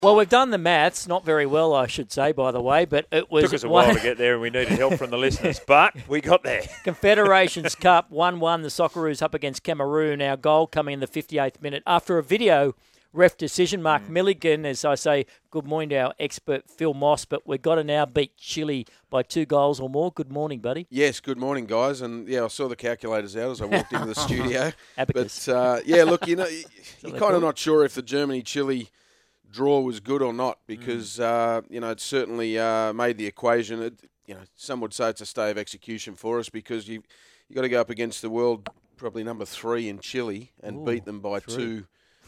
Well, we've done the maths, not very well, I should say, by the way, but it was... Took us a while to get there and we needed help from the listeners, but we got there. Confederations Cup 1-1, the Socceroos up against Cameroon. Our goal coming in the 58th minute after a video ref decision. Mark Milligan, as I say, good morning to our expert Phil Moss, but we've got to now beat Chile by 2 goals or more. Good morning, buddy. Yes, good morning, guys. And, I saw the calculators out as I walked into the studio. Abacus. But, look, you're kind of not sure if the Germany-Chile draw was good or not because, it certainly made the equation. Some would say it's a stay of execution for us because you got to go up against the world, probably number 3 in Chile, and beat them by 2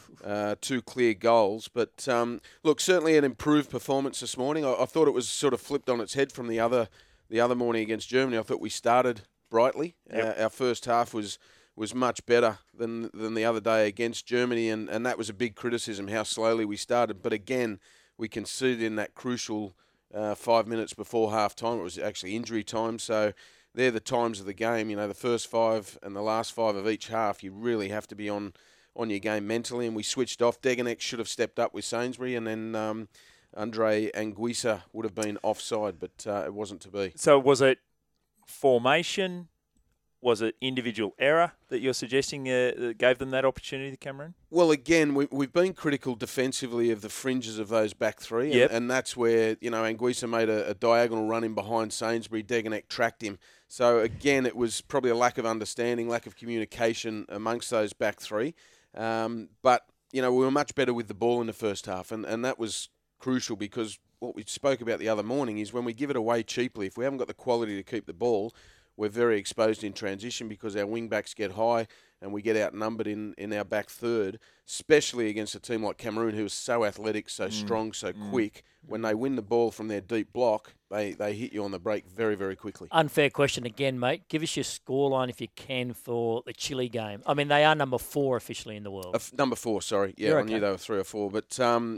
clear goals. But, look, certainly an improved performance this morning. I thought it was sort of flipped on its head from the other morning against Germany. I thought we started brightly. Yep. Our first half was much better than the other day against Germany, and that was a big criticism, how slowly we started. But again, we conceded in that crucial 5 minutes before half-time. It was actually injury time, so they're the times of the game. The first 5 and the last 5 of each half, you really have to be on your game mentally, and we switched off. Degenek should have stepped up with Sainsbury, and then Andre Anguissa would have been offside, but it wasn't to be. So was it formation? Was it individual error that you're suggesting that gave them that opportunity, the Cameroon? Well, again, we've been critical defensively of the fringes of those back 3, Yep. and that's where, Anguissa made a diagonal run in behind Sainsbury. Degenek tracked him. So, again, it was probably a lack of understanding, lack of communication amongst those back 3. But, we were much better with the ball in the first half, and that was crucial because what we spoke about the other morning is when we give it away cheaply, if we haven't got the quality to keep the ball, we're very exposed in transition because our wing-backs get high and we get outnumbered in our back third, especially against a team like Cameroon who is so athletic, so strong, so quick. When they win the ball from their deep block, they hit you on the break very, very quickly. Unfair question again, mate. Give us your scoreline if you can for the Chile game. I mean, they are number 4 officially in the world. Number 4, sorry. Yeah, You're I okay. knew they were 3 or 4. But,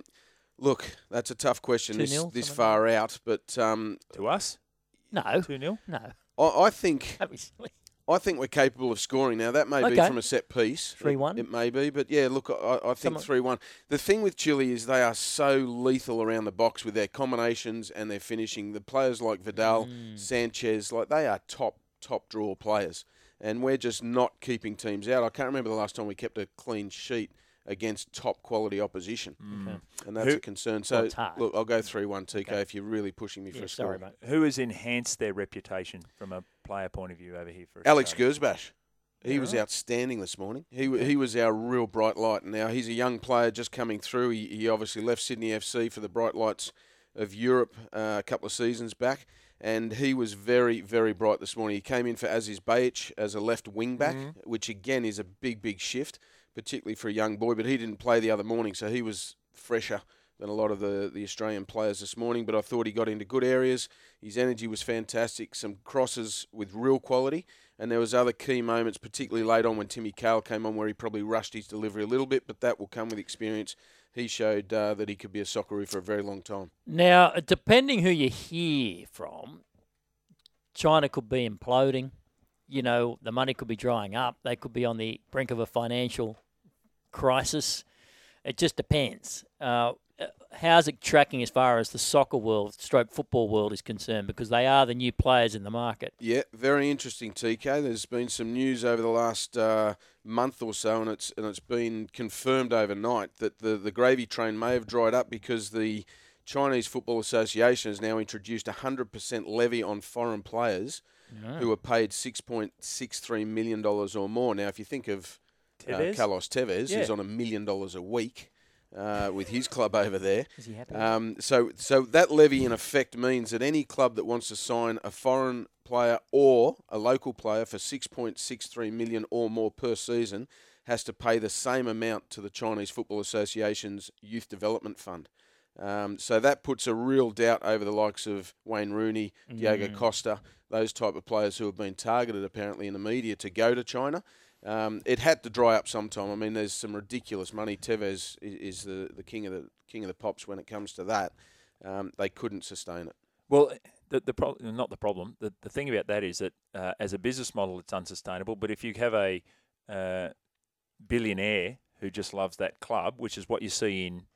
look, that's a tough question 2-0, this something far out. But To us? No. 2-0? No. I think... That'd be silly. I think we're capable of scoring. Now, that may be Okay. from a set piece. 3-1? It may be. But, yeah, look, I think 3-1. The thing with Chile is they are so lethal around the box with their combinations and their finishing. The players like Vidal, Sanchez, they are top draw players. And we're just not keeping teams out. I can't remember the last time we kept a clean sheet against top-quality opposition. Okay. And that's a concern. So, it's hard. look, I'll go 3-1, TK, if you're really pushing me for Yeah, a score. sorry, mate. Who has enhanced their reputation from a player point of view over here? For Alex Australia? Gersbach. He was outstanding this morning. He was our real bright light. Now, he's a young player just coming through. He obviously left Sydney FC for the Bright Lights of Europe a couple of seasons back, and he was very, very bright this morning. He came in for Aziz Bayic as a left wing-back, which, again, is a big, big shift, particularly for a young boy, but he didn't play the other morning, so he was fresher than a lot of the Australian players this morning, but I thought he got into good areas. His energy was fantastic, some crosses with real quality, and there was other key moments, particularly late on when Timmy Cahill came on, where he probably rushed his delivery a little bit, but that will come with experience. He showed that he could be a Socceroo for a very long time. Now, depending who you hear from, China could be imploding. The money could be drying up. They could be on the brink of a financial crisis. It just depends. How's it tracking as far as the soccer world, stroke football world is concerned? Because they are the new players in the market. Yeah, very interesting, TK. There's been some news over the last month or so, and it's been confirmed overnight that the gravy train may have dried up because the Chinese Football Association has now introduced a 100% levy on foreign players who are paid $6.63 million or more. Now, if you think of Carlos Tevez, who's on $1 million a week with his club over there. Is he happy? So that levy, in effect, means that any club that wants to sign a foreign player or a local player for $6.63 million or more per season has to pay the same amount to the Chinese Football Association's Youth Development Fund. So that puts a real doubt over the likes of Wayne Rooney, Diego Costa, those type of players who have been targeted apparently in the media to go to China. It had to dry up sometime. I mean, there's some ridiculous money. Tevez is the king of the pops when it comes to that. They couldn't sustain it. Well, the thing about that is that as a business model, it's unsustainable. But if you have a billionaire who just loves that club, which is what you see in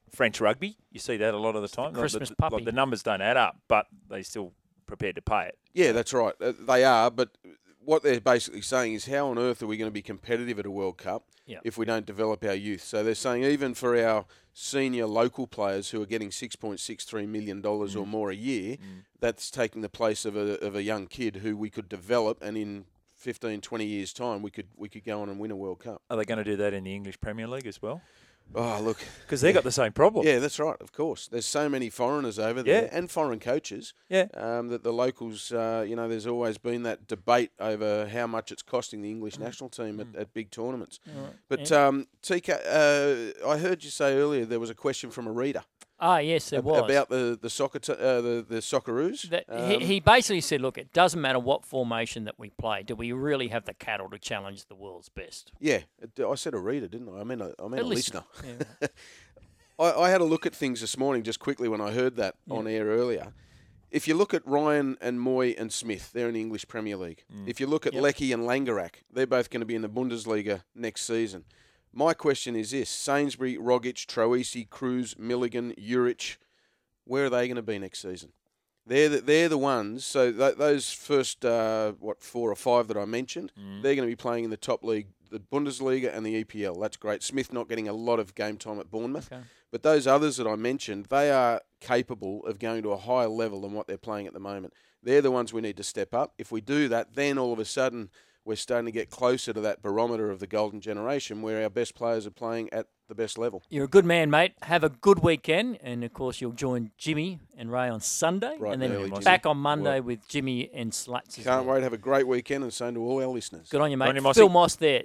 French rugby. You see that a lot of the time. Christmas Like puppy. the numbers don't add up, but they still prepared to pay it. Yeah, that's right. They are, but what they're basically saying is how on earth are we going to be competitive at a World Cup if we don't develop our youth? So they're saying even for our senior local players who are getting $6.63 million or more a year, that's taking the place of a young kid who we could develop, and in 15, 20 years' time, we could go on and win a World Cup. Are they going to do that in the English Premier League as well? Oh, look. Because they've got the same problem. Yeah, that's right, of course. There's so many foreigners over there and foreign coaches that the locals, there's always been that debate over how much it's costing the English national team at big tournaments. But, TK, I heard you say earlier there was a question from a reader. Ah, yes, there was. About the soccer, the Socceroos. He basically said, look, it doesn't matter what formation that we play. Do we really have the cattle to challenge the world's best? Yeah, I said a reader, didn't I? I meant a listener. Yeah. I had a look at things this morning just quickly when I heard that on air earlier. If you look at Ryan and Moy and Smith, they're in the English Premier League. If you look at Leckie and Langerak, they're both going to be in the Bundesliga next season. My question is this: Sainsbury, Rogic, Troisi, Cruz, Milligan, Juric, where are they going to be next season? They're the ones. So those first 4 or 5 that I mentioned, they're going to be playing in the top league, the Bundesliga and the EPL. That's great. Smith not getting a lot of game time at Bournemouth. Okay. But those others that I mentioned, they are capable of going to a higher level than what they're playing at the moment. They're the ones we need to step up. If we do that, then all of a sudden we're starting to get closer to that barometer of the golden generation where our best players are playing at the best level. You're a good man, mate. Have a good weekend. And, of course, you'll join Jimmy and Ray on Sunday. Right, and then early, back on Monday with Jimmy and Sluts. Can't wait. Have a great weekend, and same to all our listeners. Good on you, mate. Good on you, Mossy. Phil Moss there.